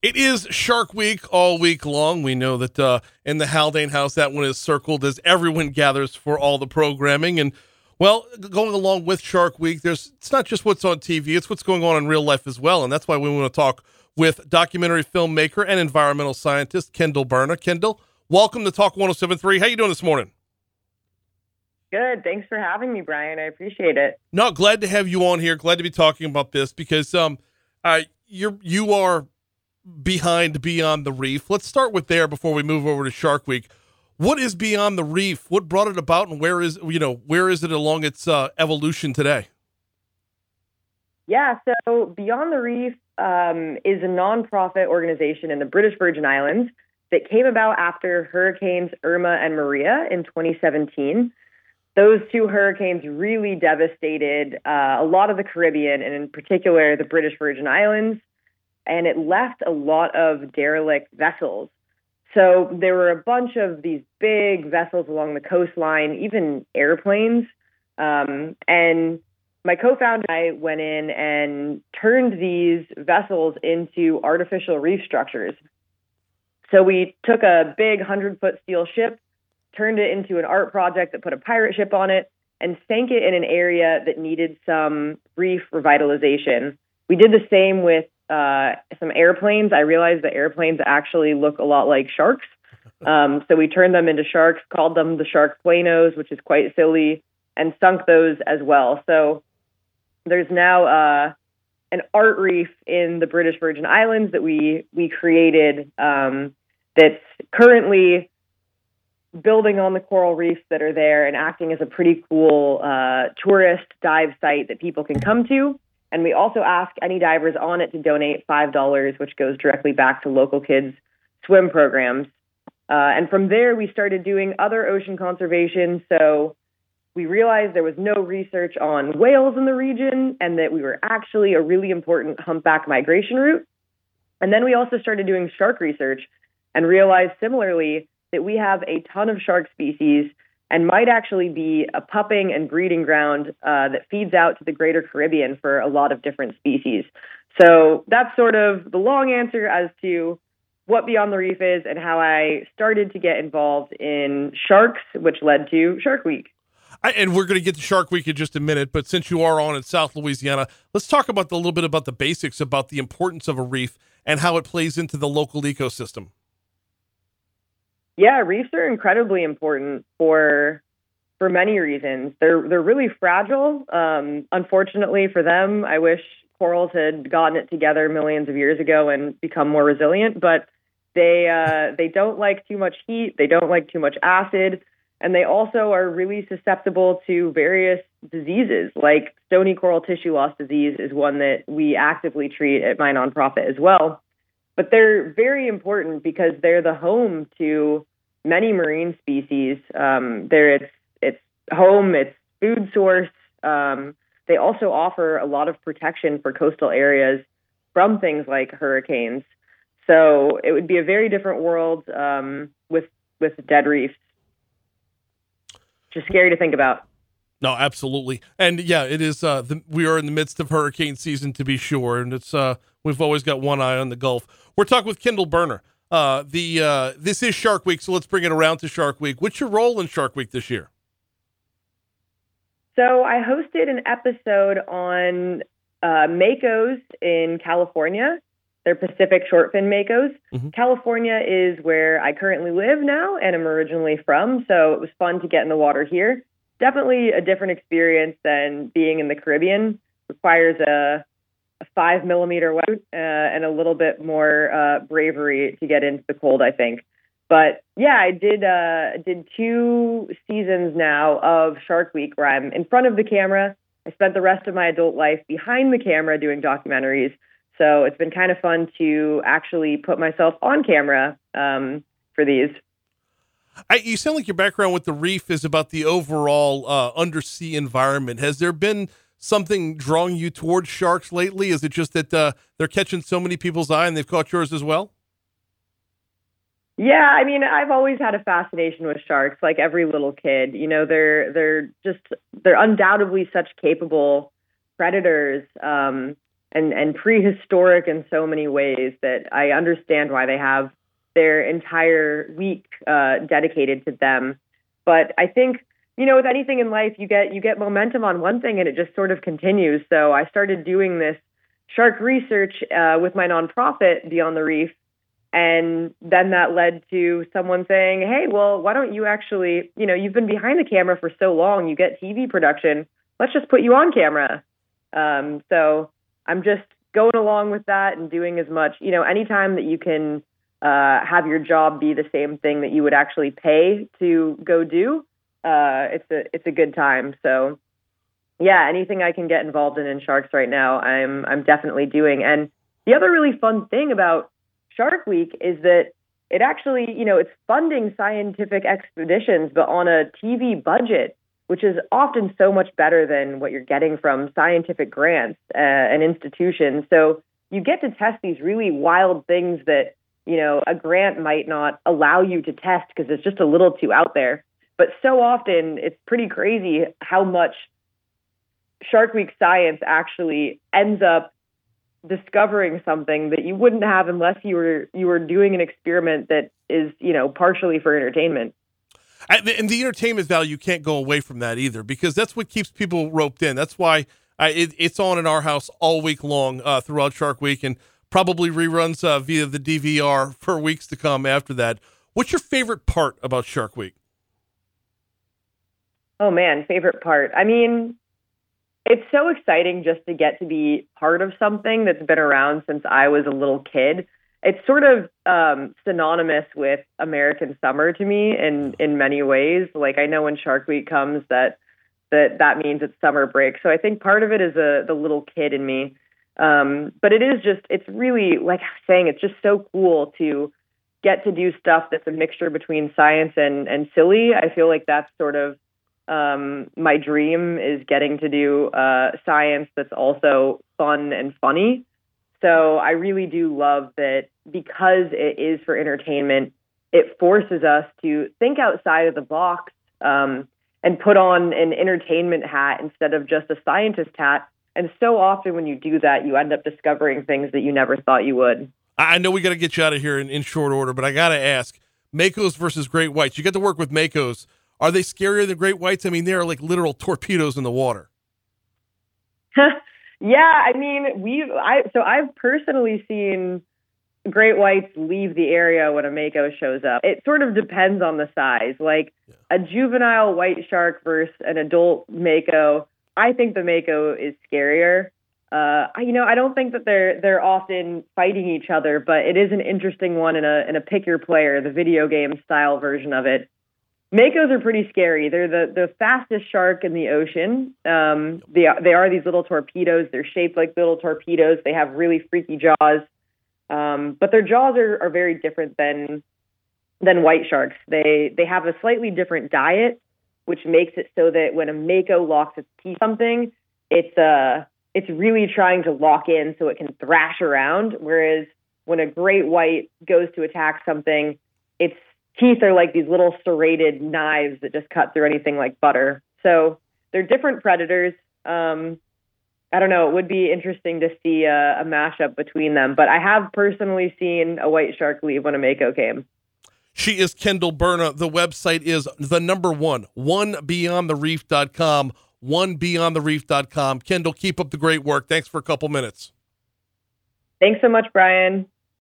It is Shark Week all week long. We know that in the Haldane House, that one is circled as everyone gathers for all the programming. And, well, going along with Shark Week, it's not just what's on TV, it's what's going on in real life as well. And that's why we want to talk with documentary filmmaker and environmental scientist Kendall Berna. Kendall, welcome to Talk 107.3. How you doing this morning? Good. Thanks for having me, Brian. I appreciate it. No, glad to have you on here. Glad to be talking about this because you are behind Beyond the Reef. Let's start with there before we move over to Shark Week. What is Beyond the Reef? What brought it about, and where is it along its evolution today? Yeah, so Beyond the Reef is a nonprofit organization in the British Virgin Islands that came about after Hurricanes Irma and Maria in 2017. Those two hurricanes really devastated a lot of the Caribbean, and in particular the British Virgin Islands, and it left a lot of derelict vessels. So there were a bunch of these big vessels along the coastline, even airplanes. And my co-founder and I went in and turned these vessels into artificial reef structures. So we took a big 100-foot steel ship, turned it into an art project that put a pirate ship on it, and sank it in an area that needed some reef revitalization. We did the same with some airplanes. I realized the airplanes actually look a lot like sharks. So we turned them into sharks, called them the shark planos, which is quite silly, and sunk those as well. So there's now an art reef in the British Virgin Islands that we created that's currently building on the coral reefs that are there and acting as a pretty cool tourist dive site that people can come to. And we also ask any divers on it to donate $5, which goes directly back to local kids' swim programs. And from there, we started doing other ocean conservation. So we realized there was no research on whales in the region and that we were actually a really important humpback migration route. And then we also started doing shark research and realized similarly that we have a ton of shark species and might actually be a pupping and breeding ground that feeds out to the greater Caribbean for a lot of different species. So that's sort of the long answer as to what Beyond the Reef is and how I started to get involved in sharks, which led to Shark Week. And we're going to get to Shark Week in just a minute, but since you are on in South Louisiana, let's talk about a little bit about the basics about the importance of a reef and how it plays into the local ecosystem. Yeah, reefs are incredibly important for many reasons. They're really fragile. Unfortunately for them, I wish corals had gotten it together millions of years ago and become more resilient. But they don't like too much heat. They don't like too much acid, and they also are really susceptible to various diseases. Like stony coral tissue loss disease is one that we actively treat at my nonprofit as well. But they're very important because they're the home to many marine species. It's home, it's food source. They also offer a lot of protection for coastal areas from things like hurricanes. So it would be a very different world with dead reefs. Just scary to think about. No, absolutely. And yeah, it is. We are in the midst of hurricane season, to be sure. And it's we've always got one eye on the Gulf. We're talking with Kendall Berna. This is Shark Week, so let's bring it around to Shark Week. What's your role in Shark Week this year? So I hosted an episode on makos in California. They're Pacific shortfin makos. Mm-hmm. California is where I currently live now and am originally from, so it was fun to get in the water here. Definitely a different experience than being in the Caribbean. Requires a 5-millimeter wetsuit and a little bit more bravery to get into the cold, I think. But yeah, I did 2 seasons now of Shark Week where I'm in front of the camera. I spent the rest of my adult life behind the camera doing documentaries. So it's been kind of fun to actually put myself on camera for these. You sound like your background with the reef is about the overall undersea environment. Has there been something drawing you towards sharks lately? Is it just that they're catching so many people's eye and they've caught yours as well? Yeah, I mean, I've always had a fascination with sharks, like every little kid. You know, they're undoubtedly such capable predators. and prehistoric in so many ways that I understand why they have their entire week dedicated to them. But I think, with anything in life, you get momentum on one thing and it just sort of continues. So I started doing this shark research with my nonprofit, Beyond the Reef. And then that led to someone saying, hey, well, why don't you actually, you've been behind the camera for so long, you get TV production, let's just put you on camera. So I'm just going along with that and doing as much, anytime that you can have your job be the same thing that you would actually pay to go do, it's a good time. So yeah, anything I can get involved in sharks right now, I'm definitely doing. And the other really fun thing about Shark Week is that it actually, it's funding scientific expeditions, but on a TV budget, which is often so much better than what you're getting from scientific grants and institutions. So you get to test these really wild things that, a grant might not allow you to test because it's just a little too out there. But so often it's pretty crazy how much Shark Week science actually ends up discovering something that you wouldn't have unless you were doing an experiment that is, partially for entertainment. And the entertainment value, you can't go away from that either, because that's what keeps people roped in. That's why it's on in our house all week long throughout Shark Week, and probably reruns via the DVR for weeks to come after that. What's your favorite part about Shark Week? Oh man, favorite part. I mean, it's so exciting just to get to be part of something that's been around since I was a little kid. It's sort of synonymous with American summer to me in many ways. Like, I know when Shark Week comes that means it's summer break. So I think part of it is the little kid in me. But it's really, like I was saying, it's just so cool to get to do stuff that's a mixture between science and silly. I feel like that's sort of my dream, is getting to do science that's also fun and funny. So I really do love that, because it is for entertainment, it forces us to think outside of the box and put on an entertainment hat instead of just a scientist hat. And so often when you do that, you end up discovering things that you never thought you would. I know we got to get you out of here in short order, but I got to ask, Makos versus great whites. You get to work with Makos. Are they scarier than great whites? I mean, they're like literal torpedoes in the water. Yeah, I mean, I've personally seen great whites leave the area when a Mako shows up. It sort of depends on the size. Like a juvenile white shark versus an adult Mako, I think the Mako is scarier. I don't think that they're often fighting each other, but it is an interesting one in a pick your player, the video game style version of it. Makos are pretty scary. They're the fastest shark in the ocean. They are these little torpedoes. They're shaped like little torpedoes. They have really freaky jaws. But their jaws are very different than white sharks. They have a slightly different diet, which makes it so that when a Mako locks its teeth on something, it's really trying to lock in so it can thrash around. Whereas when a great white goes to attack something, its teeth are like these little serrated knives that just cut through anything like butter. So they're different predators. I don't know. It would be interesting to see a mashup between them. But I have personally seen a white shark leave when a Mako came. She is Kendall Berna. The website is the number one, onebeyondthereef.com, onebeyondthereef.com. Kendall, keep up the great work. Thanks for a couple minutes. Thanks so much, Brian.